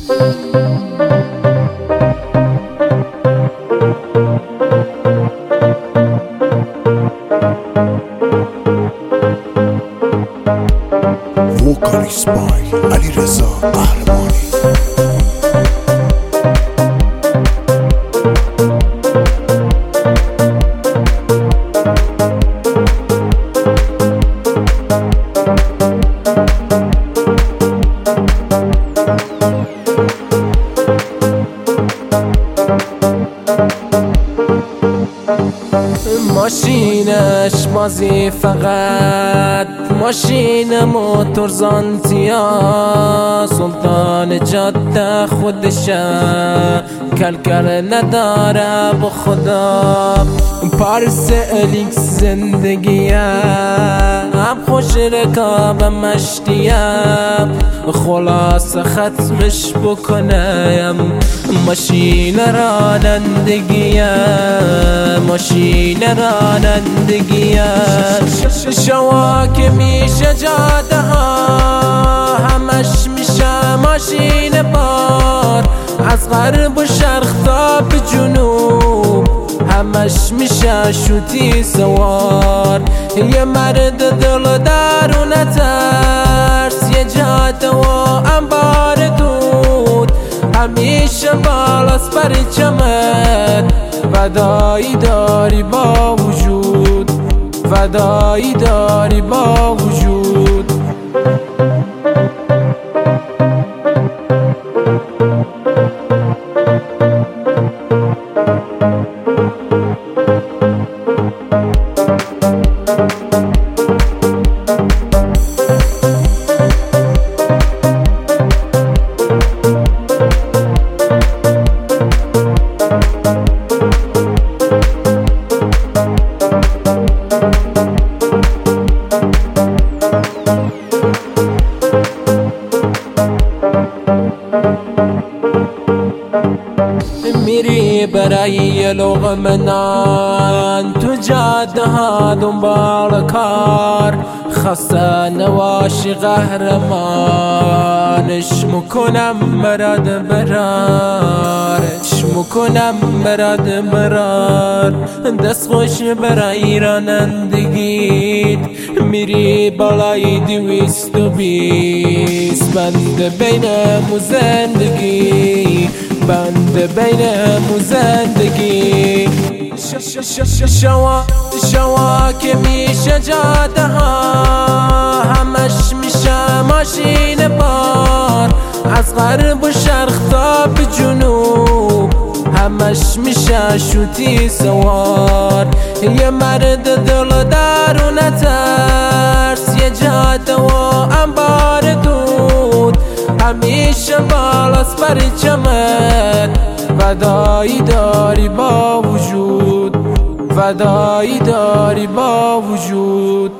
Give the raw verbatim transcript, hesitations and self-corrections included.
ووکالیست بای علیرضا قهرمانی. ماشینش بازی فقط ماشین موتور زانتیا، سلطان جاده خودشه کلکل نداره با خدا. پارس الیکس زندگیه هم خوش رکاب مشتیه، خلاص ختمش بکنم ماشین رانندگیه، ماشین رانندگیه. شواک میشه جاده ها همش میشه ماشین بار، از غرب و شرق تا به جنوب همش میشه شوتی سوار. یه مرد دل درون ترس، یه جاده و انبار دود، همیشه بالاست پرچمت، فدایی داری با وجود، فدایی داری با وجود. میری برای لقمه نان تو جاده ها دنبال کار، خسته نباشی قهرمانش میکنم برات برارش میکنم برات برار. دست خوش برای رانندگیت میری بالای دویست و بیست، بند بینمون زندگی، بند بینمون زندگی. شوا شوا که میشه جاده ها همش میشه ماشین بار، از غرب و شرق تا به جنوب همش میشه شوتی سوار. یه مرد دل درون ترس، یه جاده و انبار دود، همیشه بالاست پرچمت، فدایی داری با وجود، فدایی داری با وجود.